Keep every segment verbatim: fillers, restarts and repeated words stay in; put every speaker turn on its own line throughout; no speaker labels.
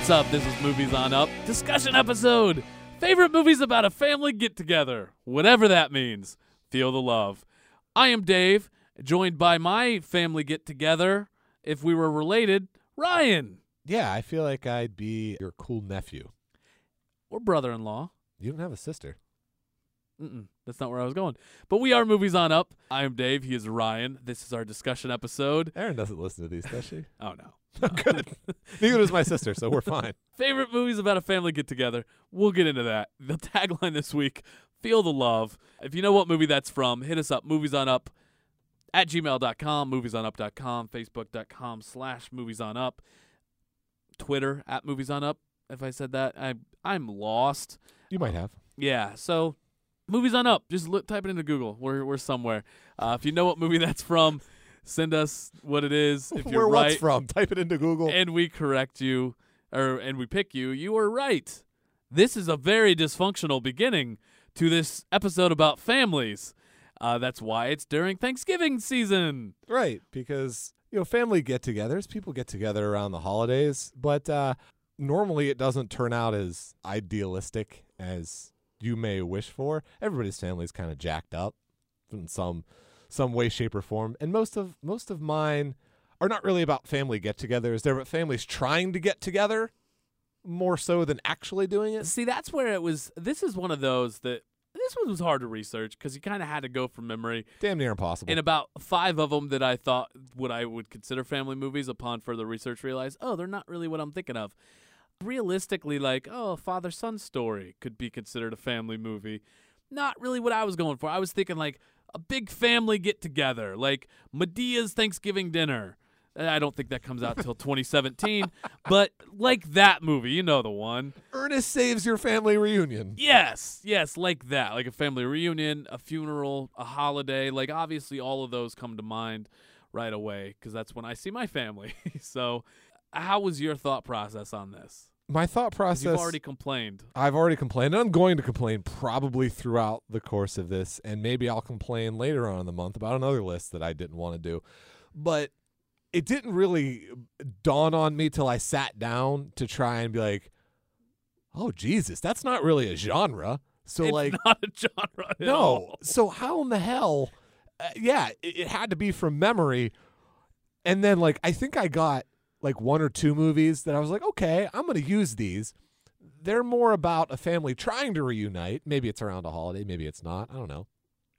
What's up? This is Movies on Up, discussion episode. Favorite movies about a family get-together, whatever that means. Feel the love. I am Dave, joined by my family get-together, if we were related, Ryan.
Yeah, I feel like I'd be your cool nephew.
Or brother-in-law.
You don't have a sister.
Mm-mm, that's not where I was going. But we are Movies on Up. I am Dave. He is Ryan. This is our discussion episode.
Erin doesn't listen to these, does she?
Oh, no.
No. Good. Neither does my sister, so we're fine.
Favorite movies about a family get-together. We'll get into that. The tagline this week, Feel the Love. If you know what movie that's from, hit us up, moviesonup at gmail dot com, moviesonup dot com, facebook.com slash moviesonup, Twitter at moviesonup. If I said that, I, I'm lost.
You might have.
Yeah, so Movies on Up. Just look, type it into Google. We're we're somewhere. Uh, if you know what movie that's from, send us what it is. If you're
Where
right,
what's from? Type it into Google.
and we correct you, or and we pick you, you are right. This is a very dysfunctional beginning to this episode about families. Uh, that's why it's during Thanksgiving season.
Right, because, you know, family get-togethers, people get together around the holidays, but uh, normally it doesn't turn out as idealistic as you may wish for. Everybody's family is kind of jacked up in some some way, shape, or form, and most of most of mine are not really about family get-togethers. They're about families trying to get together more so than actually doing it.
See, that's where it was. This is one of those that this one was hard to research because you kind of had to go from memory.
Damn near impossible.
And about five of them that I thought what I would consider family movies, upon further research, realized, oh, they're not really what I'm thinking of. Realistically, like, oh, father-son story could be considered a family movie. Not really what I was going for. I was thinking like a big family get-together, like Medea's Thanksgiving dinner. I don't think that comes out till twenty seventeen, but like that movie, you know the one.
Ernest Saves Your Family Reunion.
Yes, yes, like that, like a family reunion, a funeral, a holiday. Like obviously all of those come to mind right away because that's when I see my family. So how was your thought process on this?
My thought process.
You've already complained.
I've already complained. And I'm going to complain probably throughout the course of this, and maybe I'll complain later on in the month about another list that I didn't want to do. But it didn't really dawn on me till I sat down to try and be like, oh, Jesus, that's not really a genre. So
It's
like,
not a genre at
no.
all.
So how in the hell? Uh, yeah, it, it had to be from memory. And then like, I think I got like one or two movies that I was like, okay, I'm going to use these. They're more about a family trying to reunite. Maybe it's around a holiday. Maybe it's not. I don't know.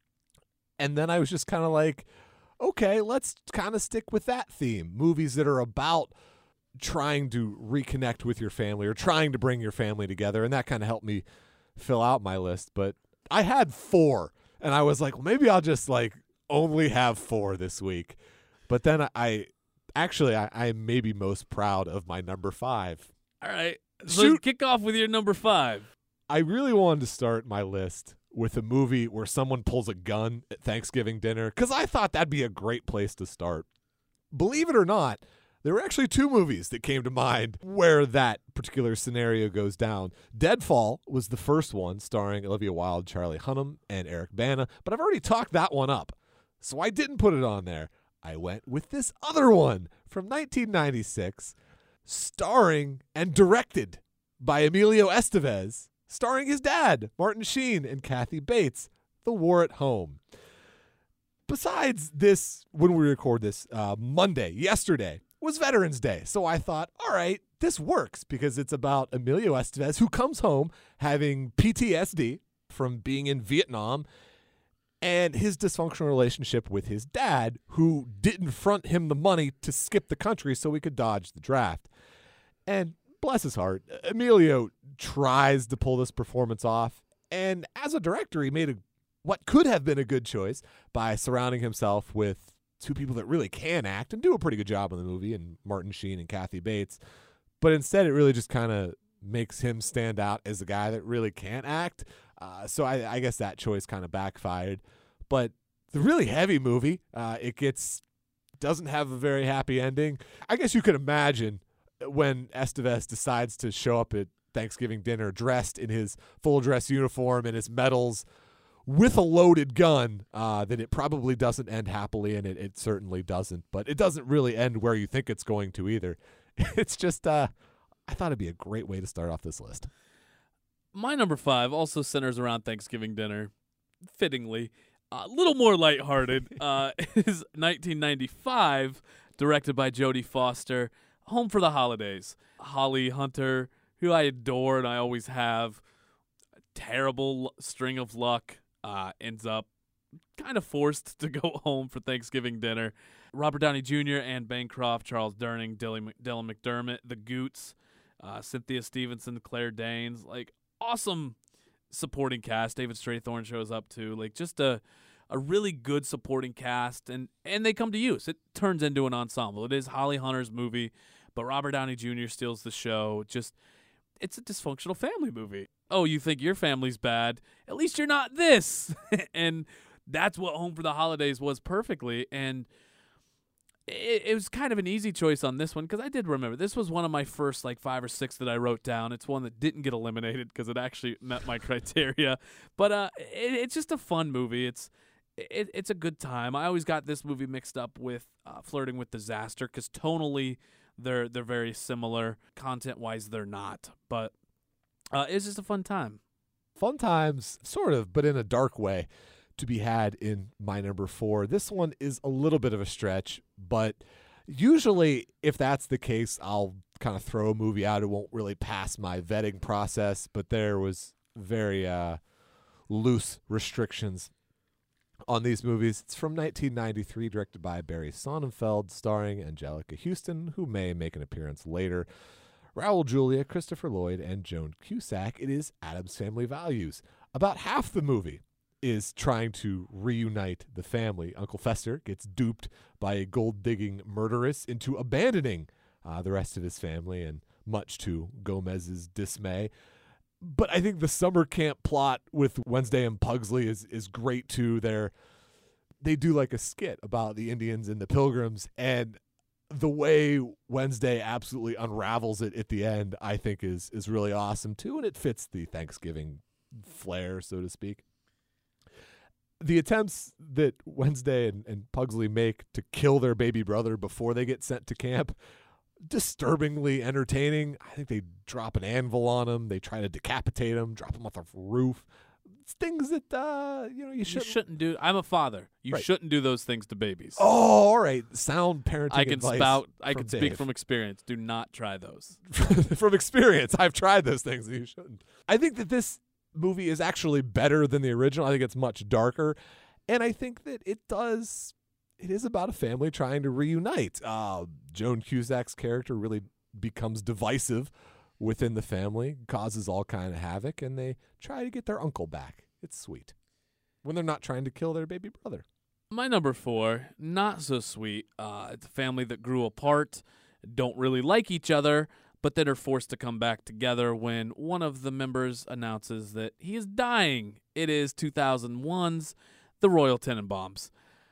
And then I was just kind of like, okay, let's kind of stick with that theme. Movies that are about trying to reconnect with your family or trying to bring your family together. And that kind of helped me fill out my list. But I had four. And I was like, well, maybe I'll just like only have four this week. But then I... I Actually, I, I'm maybe most proud of my number five.
All right. So
Shoot.
kick off with your number five.
I really wanted to start my list with a movie where someone pulls a gun at Thanksgiving dinner because I thought that'd be a great place to start. Believe it or not, there were actually two movies that came to mind where that particular scenario goes down. Deadfall was the first one, starring Olivia Wilde, Charlie Hunnam, and Eric Bana, but I've already talked that one up, so I didn't put it on there. I went with this other one from nineteen ninety-six, starring and directed by Emilio Estevez, starring his dad, Martin Sheen, and Kathy Bates, The War at Home. Besides this, when we record this, uh, Monday, yesterday, was Veterans Day. So I thought, all right, this works because it's about Emilio Estevez, who comes home having P T S D from being in Vietnam, and his dysfunctional relationship with his dad, who didn't front him the money to skip the country so he could dodge the draft. And bless his heart, Emilio tries to pull this performance off. And as a director, he made a, what could have been a good choice by surrounding himself with two people that really can act and do a pretty good job in the movie, and Martin Sheen and Kathy Bates. But instead, it really just kind of makes him stand out as a guy that really can't act. Uh, so I, I guess that choice kind of backfired. But the really heavy movie, uh, it gets doesn't have a very happy ending. I guess you could imagine when Estevez decides to show up at Thanksgiving dinner dressed in his full dress uniform and his medals with a loaded gun, uh, that it probably doesn't end happily, and it, it certainly doesn't. But it doesn't really end where you think it's going to either. It's just uh, I thought it'd be a great way to start off this list.
My number five also centers around Thanksgiving dinner, fittingly. A little more lighthearted uh, is nineteen ninety-five, directed by Jodie Foster, Home for the Holidays. Holly Hunter, who I adore and I always have, a terrible string of luck, uh, ends up kind of forced to go home for Thanksgiving dinner. Robert Downey Junior, Anne Bancroft, Charles Durning, Dylan, Dylan McDermott, the Goots, uh, Cynthia Stevenson, Claire Danes, like awesome supporting cast. David Strathairn shows up too. Like just a a really good supporting cast, and and they come to use. It turns into an ensemble. It is Holly Hunter's movie, but Robert Downey Junior steals the show. Just it's a dysfunctional family movie. Oh, you think your family's bad? At least you're not this. And that's what Home for the Holidays was perfectly. And it, it was kind of an easy choice on this one because I did remember this was one of my first like five or six that I wrote down. It's one that didn't get eliminated because it actually met my criteria. But uh, it, it's just a fun movie. It's it, it's a good time. I always got this movie mixed up with uh, Flirting with Disaster because tonally they're they're very similar. Content wise, they're not. But uh, it's just a fun time.
Fun times, sort of, but in a dark way, to be had in my number four. This one is a little bit of a stretch, but usually if that's the case, I'll kind of throw a movie out. It won't really pass my vetting process, but there was very uh, loose restrictions on these movies. It's from nineteen ninety-three, directed by Barry Sonnenfeld, starring Angelica Houston, who may make an appearance later, Raul Julia, Christopher Lloyd, and Joan Cusack. It is Addams Family Values. About half the movie is trying to reunite the family. Uncle Fester gets duped by a gold-digging murderess into abandoning uh, the rest of his family, and much to Gomez's dismay. But I think the summer camp plot with Wednesday and Pugsley is is great too. They're, they do like a skit about the Indians and the Pilgrims, and the way Wednesday absolutely unravels it at the end, I think is is really awesome too, and it fits the Thanksgiving flair, so to speak. The attempts that Wednesday and, and Pugsley make to kill their baby brother before they get sent to camp, disturbingly entertaining. I think they drop an anvil on him. They try to decapitate him, drop him off the roof. It's things that uh, you know you shouldn't.
You shouldn't do. I'm a father. You
Right.
shouldn't do those things to babies.
Oh, all right. Sound parenting
I can
advice
spout. I
from
can speak
Dave.
from experience. Do not try those.
From experience, I've tried those things and you shouldn't. I think that this movie is actually better than the original. I think it's much darker, and I think that it does. It is about a family trying to reunite. Uh, Joan Cusack's character really becomes divisive within the family, causes all kind of havoc, and they try to get their uncle back. It's sweet when they're not trying to kill their baby brother.
My number four, not so sweet. Uh, it's a family that grew apart, don't really like each other, but then are forced to come back together when one of the members announces that he is dying. It is two thousand one's The Royal Tenenbaums.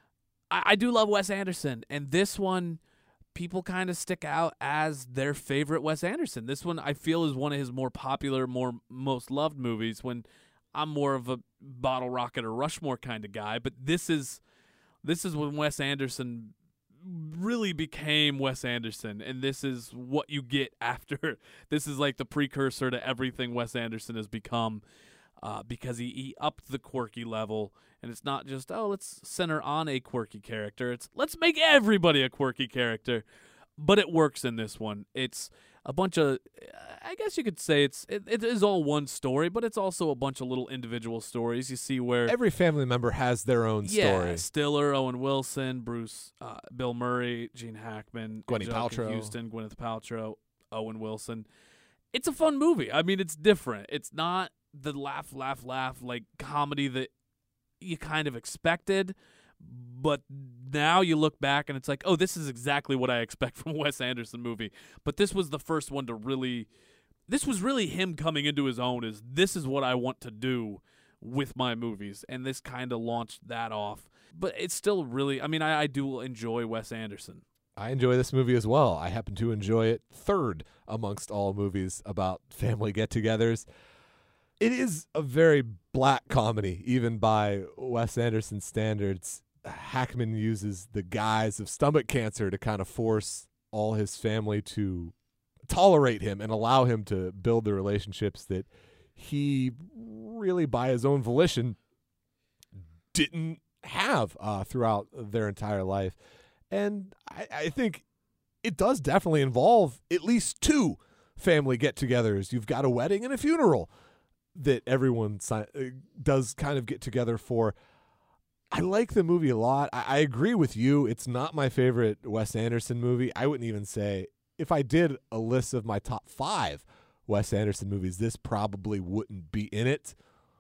I, I do love Wes Anderson, and this one, people kind of stick out as their favorite Wes Anderson. This one I feel is one of his more popular, more most loved movies, when I'm more of a Bottle Rocket or Rushmore kind of guy, but this is this is when Wes Anderson really became Wes Anderson, and this is what you get after. This is like the precursor to everything Wes Anderson has become, uh, because he, he upped the quirky level, and it's not just, oh, let's center on a quirky character. It's let's make everybody a quirky character, but it works in this one. It's a bunch of, I guess you could say it's it, it is all one story, but it's also a bunch of little individual stories. You see where
Every family member has their own
yeah,
story.
Stiller, Owen Wilson, Bruce, uh, Bill Murray, Gene Hackman,
Gwyneth
Angelica
Paltrow.
Houston, Gwyneth Paltrow, Owen Wilson. It's a fun movie. I mean, it's different. It's not the laugh, laugh, laugh like comedy that you kind of expected, but now you look back and it's like, oh, this is exactly what I expect from a Wes Anderson movie. But this was the first one to really, this was really him coming into his own, is this is what I want to do with my movies. And this kind of launched that off. But it's still really, I mean, I, I do enjoy Wes Anderson.
I enjoy this movie as well. I happen to enjoy it third amongst all movies about family get-togethers. It is a very black comedy, even by Wes Anderson standards. Hackman uses the guise of stomach cancer to kind of force all his family to tolerate him and allow him to build the relationships that he really, by his own volition, didn't have uh, throughout their entire life. And I, I think it does definitely involve at least two family get-togethers. You've got a wedding and a funeral that everyone si- does kind of get together for. I like the movie a lot. I, I agree with you. It's not my favorite Wes Anderson movie. I wouldn't even say, if I did a list of my top five Wes Anderson movies, this probably wouldn't be in it.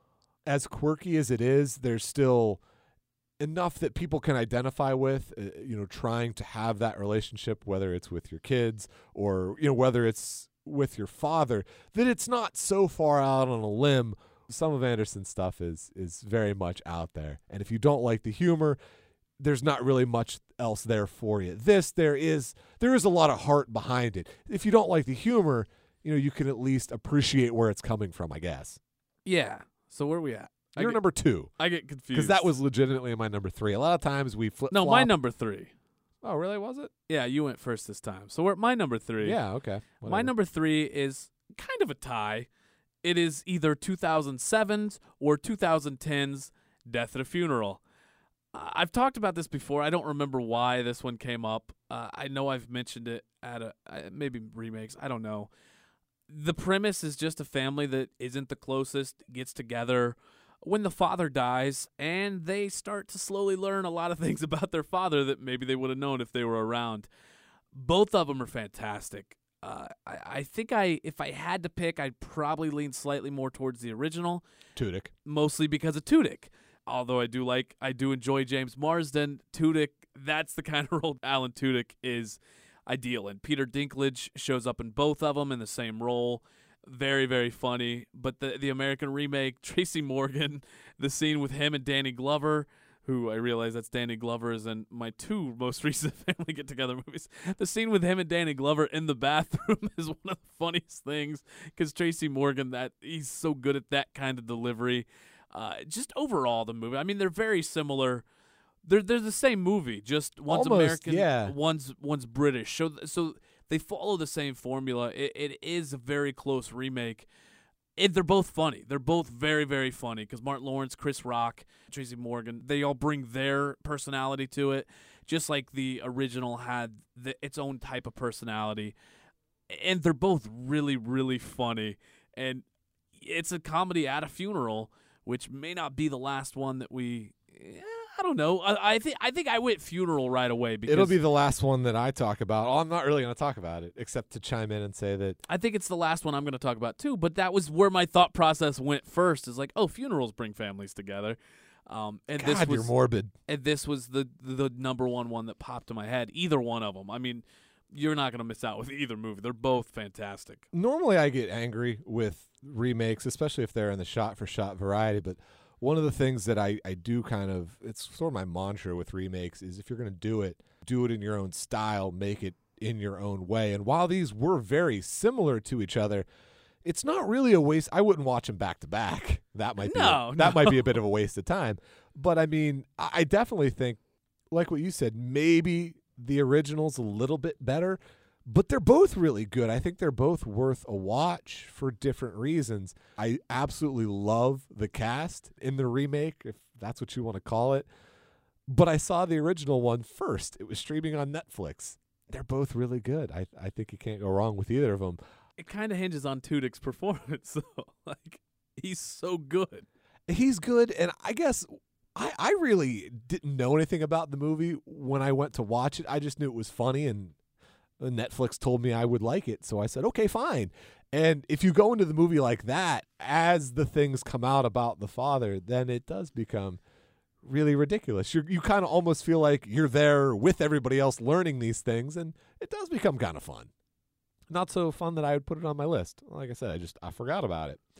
As quirky as it is, there's still enough that people can identify with, uh, you know, trying to have that relationship, whether it's with your kids or, you know, whether it's with your father, that it's not so far out on a limb. Some of Anderson's stuff is is very much out there. And if you don't like the humor, there's not really much else there for you. This, there is there is a lot of heart behind it. If you don't like the humor, you know, you can at least appreciate where it's coming from, I guess.
Yeah. So where are we at? I
You're
get,
number two.
I get confused.
Because that was legitimately my number three. A lot of times we flip
No, my number three.
Oh, really? Was it?
Yeah, you went first this time. So we're at my number three.
Yeah, okay.
My
Whatever.
number three is kind of a tie. It is either two thousand seven's or two thousand ten's Death at a Funeral. Uh, I've talked about this before. I don't remember why this one came up. Uh, I know I've mentioned it at a uh, maybe remakes. I don't know. The premise is just a family that isn't the closest gets together when the father dies, and they start to slowly learn a lot of things about their father that maybe they would have known if they were around. Both of them are fantastic. Uh, I, I think I, if I had to pick, I'd probably lean slightly more towards the original,
Tudyk.
mostly because of Tudyk. Although I do like, I do enjoy James Marsden. Tudyk, that's the kind of role Alan Tudyk is ideal in. Peter Dinklage shows up in both of them in the same role. Very, very funny. But the the American remake, Tracy Morgan, the scene with him and Danny Glover, who I realize that's Danny Glover is in my two most recent family get-together movies. The scene with him and Danny Glover in the bathroom is one of the funniest things because Tracy Morgan, that he's so good at that kind of delivery. Uh, just overall, the movie. I mean, they're very similar. They're they're the same movie, just one's
Almost,
American,
yeah.
one's one's British. So so they follow the same formula. It it is a very close remake. It, they're both funny. They're both very, very funny because Martin Lawrence, Chris Rock, Tracy Morgan, they all bring their personality to it, just like the original had the, its own type of personality. And they're both really, really funny. And it's a comedy at a funeral, which may not be the last one that we... Eh, I don't know. I, I think I think I went funeral right away because
It'll be the last one that I talk about. Oh, I'm not really going to talk about it, except to chime in and say that
I think it's the last one I'm going to talk about too. But that was where my thought process went first. Is like, oh, funerals bring families together. Um, and
God,
this was
you're morbid.
and this was the the number one one that popped in my head. Either one of them. I mean, you're not going to miss out with either movie. They're both fantastic.
Normally, I get angry with remakes, especially if they're in the shot-for-shot variety, but one of the things that I, I do kind of, it's sort of my mantra with remakes, is if you're going to do it, do it in your own style, make it in your own way. And while these were very similar to each other, it's not really a waste. I wouldn't watch them back to back. That might be
No,
a, that
no.
might be a bit of a waste of time. But I mean, I I definitely think, like what you said, maybe the original's a little bit better, but they're both really good. I think they're both worth a watch for different reasons. I absolutely love the cast in the remake, if that's what you want to call it. But I saw the original one first. It was streaming on Netflix. They're both really good. I I think you can't go wrong with either of them.
It kind of hinges on Tudyk's performance, though. Like, he's so good.
He's good, and I guess I, I really didn't know anything about the movie when I went to watch it. I just knew it was funny, and Netflix told me I would like it, so I said, okay, fine. And if you go into the movie like that, as the things come out about the father, then it does become really ridiculous. You're, you kind of almost feel like you're there with everybody else learning these things, and it does become kind of fun. Not so fun that I would put it on my list. Like I said, I just I forgot about it.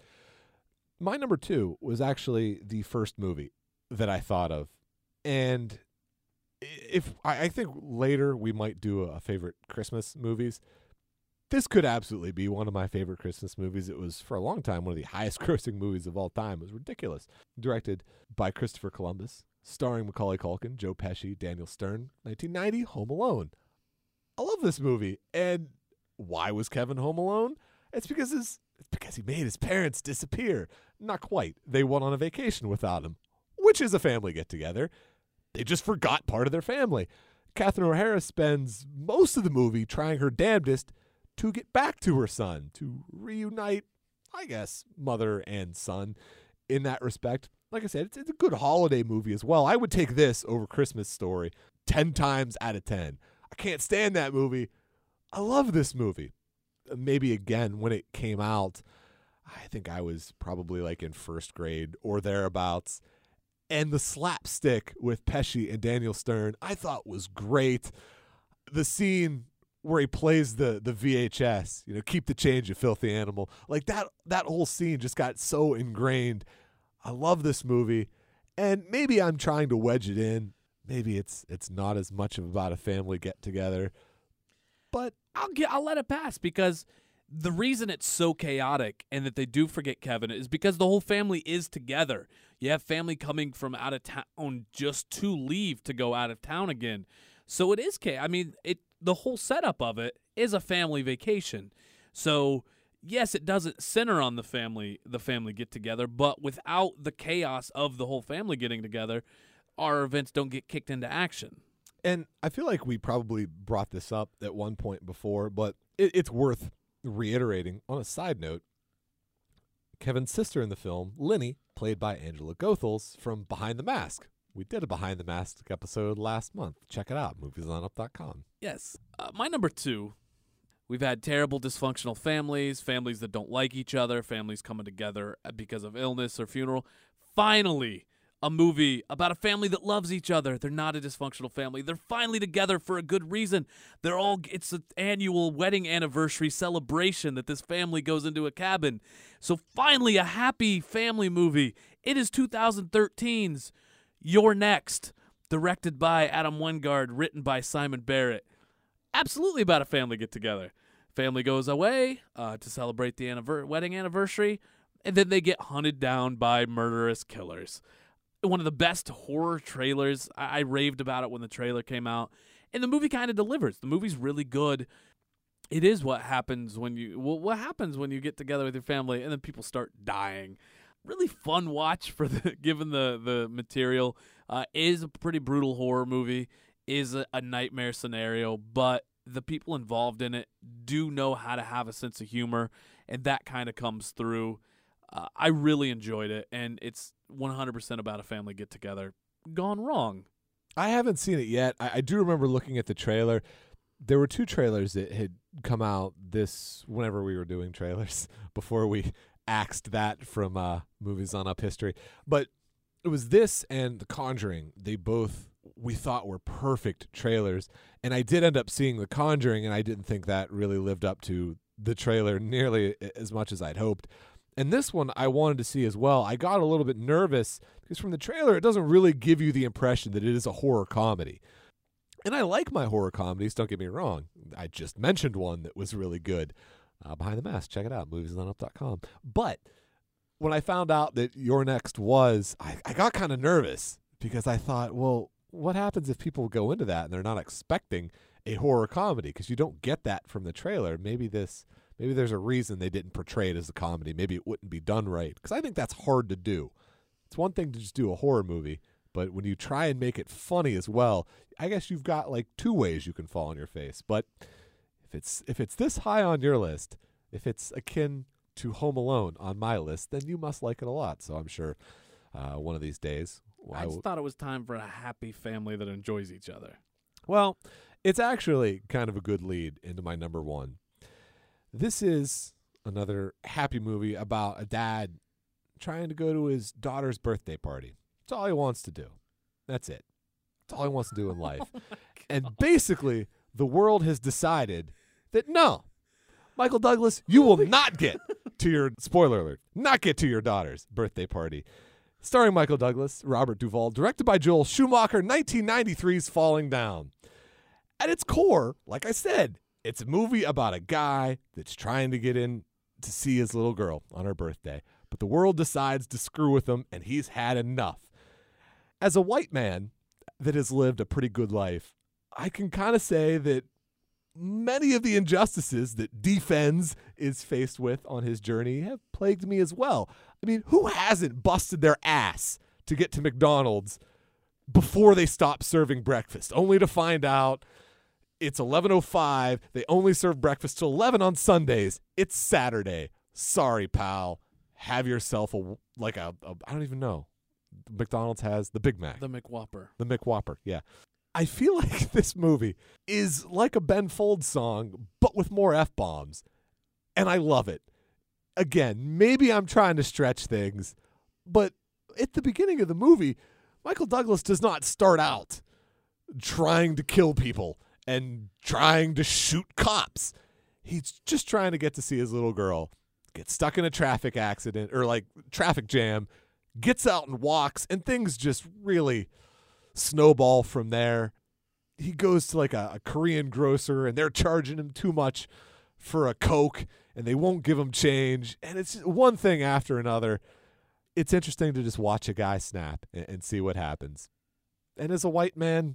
My number two was actually the first movie that I thought of, and if I, I think later we might do a, a favorite Christmas movies. This could absolutely be one of my favorite Christmas movies. It was for a long time one of the highest grossing movies of all time. It was ridiculous. Directed by Christopher Columbus, starring Macaulay Culkin, Joe Pesci, Daniel Stern. nineteen ninety, Home Alone. I love this movie, and Why was Kevin home alone? It's because his it's because he made his parents disappear. Not quite. They went on a vacation without him, which is a family get-together. They just forgot part of their family. Catherine O'Hara spends most of the movie trying her damnedest to get back to her son, to reunite, I guess, mother and son in that respect. Like I said, it's, it's a good holiday movie as well. I would take this over Christmas Story ten times out of ten. I can't stand that movie. I love this movie. Maybe again, when it came out, I think I was probably like in first grade or thereabouts. And the slapstick with Pesci and Daniel Stern, I thought was great. The scene where he plays the the V H S, you know, keep the change, you filthy animal. Like that that whole scene just got so ingrained. I love this movie. And maybe I'm trying to wedge it in. Maybe it's it's not as much about a family get together. But
I'll get I'll let it pass, because the reason it's so chaotic and that they do forget Kevin is because the whole family is together. You have family coming from out of town just to leave to go out of town again. So it is chaos. I mean, it the whole setup of it is a family vacation. So yes, it doesn't center on the family the family get together, but without the chaos of the whole family getting together, our events don't get kicked into action.
And I feel like we probably brought this up at one point before, but it, it's worth reiterating. On a side note, Kevin's sister in the film, Linny, played by Angela Goethals from Behind the Mask. We did a Behind the Mask episode last month. Check it out, movies on up dot com.
Yes. Uh, my number two, we've had terrible dysfunctional families, families that don't like each other, families coming together because of illness or funeral. Finally, a movie about a family that loves each other. They're not a dysfunctional family. They're finally together for a good reason. They're all, it's an annual wedding anniversary celebration that this family goes into a cabin. So finally, a happy family movie. It is two thousand thirteen's You're Next, directed by Adam Wingard, written by Simon Barrett. Absolutely about a family get together. Family goes away uh, to celebrate the anniver- wedding anniversary, and then they get hunted down by murderous killers. One of the best horror trailers. I-, I raved about it when the trailer came out. And the movie kind of delivers. The movie's really good. It is what happens when you well, what happens when you get together with your family and then people start dying. Really fun watch for the given the the material. Uh, is a pretty brutal horror movie. Is a, a nightmare scenario, but the people involved in it do know how to have a sense of humor, and that kind of comes through. Uh, I really enjoyed it, and it's one hundred percent about a family get-together gone wrong.
I haven't seen it yet. I, I do remember looking at the trailer. There were two trailers that had come out this whenever we were doing trailers before we axed that from uh, Movies on Up History. But it was this and The Conjuring. They both, we thought, were perfect trailers. And I did end up seeing The Conjuring, and I didn't think that really lived up to the trailer nearly as much as I'd hoped. And this one I wanted to see as well. I got a little bit nervous because from the trailer, it doesn't really give you the impression that it is a horror comedy. And I like my horror comedies, don't get me wrong. I just mentioned one that was really good. Uh, Behind the Mask, check it out, movies on up dot com. But when I found out that You're Next was, I, I got kind of nervous because I thought, well, what happens if people go into that and they're not expecting a horror comedy? Because you don't get that from the trailer. Maybe this... Maybe there's a reason they didn't portray it as a comedy. Maybe it wouldn't be done right. Because I think that's hard to do. It's one thing to just do a horror movie, but when you try and make it funny as well, I guess you've got like two ways you can fall on your face. But if it's if it's this high on your list, if it's akin to Home Alone on my list, then you must like it a lot. So I'm sure uh, one of these days.
Well, I just w- thought it was time for a happy family that enjoys each other.
Well, it's actually kind of a good lead into my number one. This is another happy movie about a dad trying to go to his daughter's birthday party. That's all he wants to do. That's it. That's all he wants to do in life. Oh and basically, the world has decided that no, Michael Douglas, you will not get to your, spoiler alert, not get to your daughter's birthday party. Starring Michael Douglas, Robert Duvall, directed by Joel Schumacher, nineteen ninety-three's Falling Down. At its core, like I said, it's a movie about a guy that's trying to get in to see his little girl on her birthday, but the world decides to screw with him, and he's had enough. As a white man that has lived a pretty good life, I can kind of say that many of the injustices that Defense is faced with on his journey have plagued me as well. I mean, who hasn't busted their ass to get to McDonald's before they stop serving breakfast, only to find out it's eleven oh five, they only serve breakfast till eleven on Sundays, it's Saturday. Sorry, pal. Have yourself a, like a, a I don't even know. McDonald's has the Big Mac.
The McWhopper.
The McWhopper, yeah. I feel like this movie is like a Ben Folds song, but with more F-bombs. And I love it. Again, maybe I'm trying to stretch things, but at the beginning of the movie, Michael Douglas does not start out trying to kill people and trying to shoot cops. He's just trying to get to see his little girl get stuck in a traffic accident or like traffic jam, gets out and walks, and things just really snowball from there. He goes to like a, a Korean grocer and they're charging him too much for a Coke and they won't give him change. And it's one thing after another. It's interesting to just watch a guy snap and, and see what happens. And as a white man,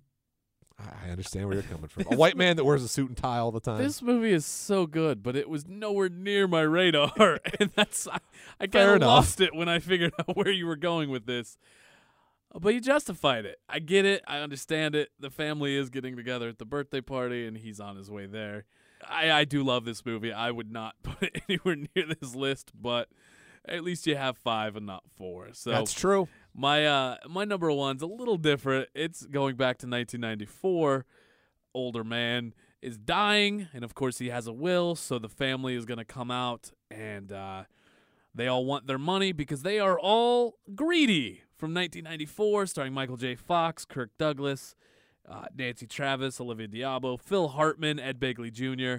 I understand where you're coming from. A white man that wears a suit and tie all the time.
This movie is so good, but it was nowhere near my radar. And that's I, I kind
Fair
of
enough.
lost it when I figured out where you were going with this. But you justified it. I get it. I understand it. The family is getting together at the birthday party, and he's on his way there. I, I do love this movie. I would not put it anywhere near this list, but at least you have five and not four. So
That's true.
My uh, my number one's a little different. It's going back to nineteen ninety-four. Older man is dying, and of course he has a will, so the family is going to come out, and uh, they all want their money because they are all greedy. From nineteen ninety-four, starring Michael J. Fox, Kirk Douglas, uh, Nancy Travis, Olivia Diabo, Phil Hartman, Ed Begley Junior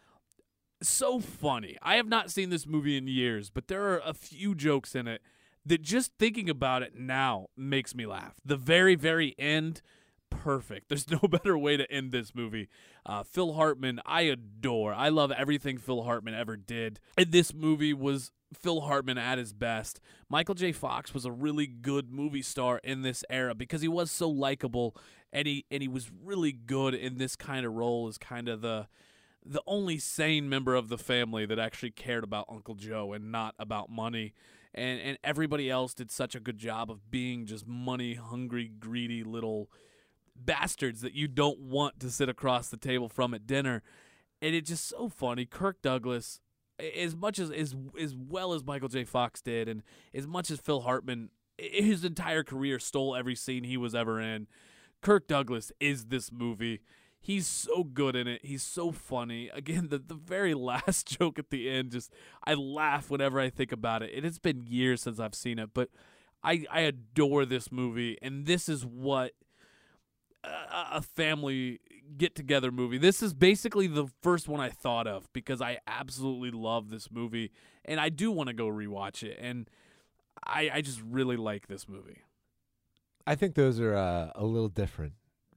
So funny. I have not seen this movie in years, but there are a few jokes in it that just thinking about it now makes me laugh. The very, very end, perfect. There's no better way to end this movie. Uh, Phil Hartman, I adore. I love everything Phil Hartman ever did. And this movie was Phil Hartman at his best. Michael J. Fox was a really good movie star in this era because he was so likable, and he and he was really good in this kind of role as kind of the the only sane member of the family that actually cared about Uncle Joe and not about money. And and everybody else did such a good job of being just money-hungry, greedy little bastards that you don't want to sit across the table from at dinner. And it's just so funny. Kirk Douglas, as much as as as well as Michael J. Fox did, and as much as Phil Hartman, his entire career stole every scene he was ever in, Kirk Douglas is this movie. He's so good in it. He's so funny. Again, the, the very last joke at the end, just I laugh whenever I think about it. It has been years since I've seen it, but I, I adore this movie, and this is what a, a family get-together movie. This is basically the first one I thought of because I absolutely love this movie, and I do want to go rewatch it, and I, I just really like this movie.
I think those are uh, a little different.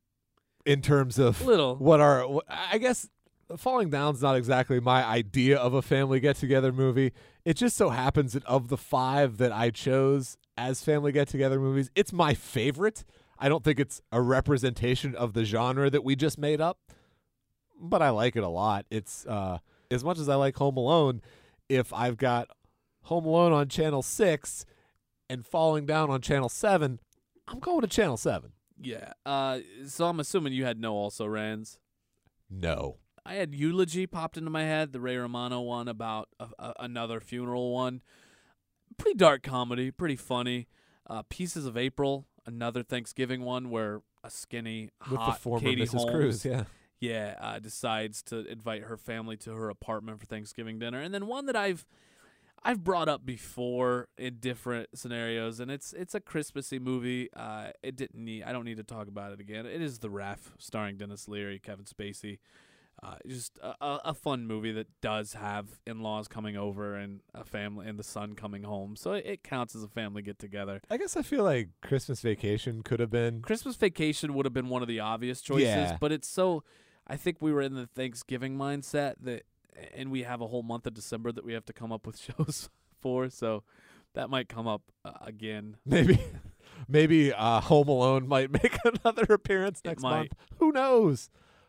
In terms of
Little.
what are, what, I guess, Falling Down's not exactly my idea of a family get-together movie. It just so happens that of the five that I chose as family get-together movies, it's my favorite. I don't think it's a representation of the genre that we just made up, but I like it a lot. It's uh, as much as I like Home Alone, if I've got Home Alone on Channel six and Falling Down on Channel seven, I'm going to Channel seven.
Yeah. Uh, so I'm assuming you had no also rans.
No.
I had Eulogy popped into my head, the Ray Romano one about a, a, another funeral one. Pretty dark comedy, pretty funny. Uh, Pieces of April, another Thanksgiving one where a skinny,
With
hot
the former
Katie
Missus
Holmes,
Cruz, yeah.
yeah, uh, decides to invite her family to her apartment for Thanksgiving dinner. And then one that I've I've brought up before in different scenarios, and it's it's a Christmassy movie. Uh, it didn't need I don't need to talk about it again. It is The Ref, starring Dennis Leary, Kevin Spacey. Uh, just a, a, a fun movie that does have in-laws coming over and a family and the son coming home, so it, it counts as a family get together.
I guess I feel like Christmas Vacation could have been.
Christmas Vacation would have been one of the obvious choices,
Yeah.
but it's so. I think we were in the Thanksgiving mindset that. And we have a whole month of December that we have to come up with shows for, so that might come up uh, again.
Maybe maybe uh, Home Alone might make another appearance
It
next
might.
month. Who knows?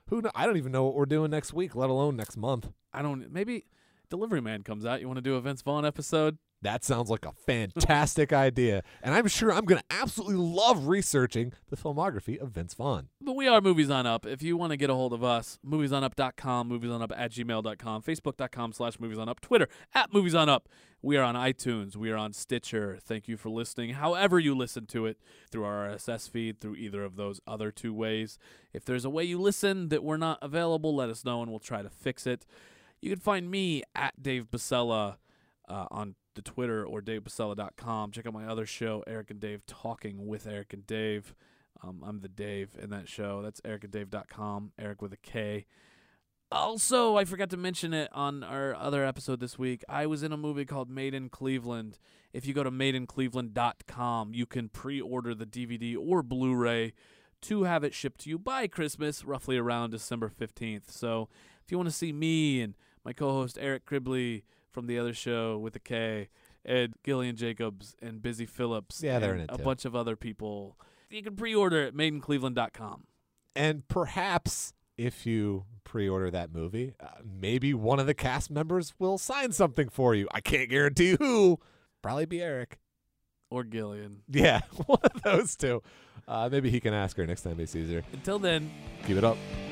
Who kn- I don't even know what we're doing next week, let alone next month.
I don't. Maybe Delivery Man comes out. You want to do a Vince Vaughn episode?
That sounds like a fantastic idea, and I'm sure I'm going to absolutely love researching the filmography of Vince Vaughn.
But we are Movies On Up. If you want to get a hold of us, movies on up dot com, movies on up at gmail dot com, facebook dot com slash movies on up, Twitter at movies on up. We are on iTunes. We are on Stitcher. Thank you for listening. However you listen to it, through our R S S feed, through either of those other two ways. If there's a way you listen that we're not available, let us know and we'll try to fix it. You can find me at Dave Basella uh, on the Twitter or dave basella dot com. Check out my other show, Eric and Dave Talking with Eric and Dave. Um, I'm the Dave in that show. That's eric and dave dot com, Eric with a K. Also, I forgot to mention it on our other episode this week. I was in a movie called Made in Cleveland. If you go to made in cleveland dot com, you can pre-order the D V D or Blu-ray to have it shipped to you by Christmas, roughly around December fifteenth. So if you want to see me and my co-host Eric Cribley from the other show with a K, and Gillian Jacobs and Busy Phillips,
Yeah, they're
and
in it
a
too.
bunch of other people, you can pre-order it at made in cleveland dot com.
And perhaps if you pre-order that movie, uh, maybe one of the cast members will sign something for you. I can't guarantee who. Probably be Eric.
Or Gillian.
Yeah, one of those two. Uh, maybe he can ask her next time he sees her.
Until then,
Keep it up.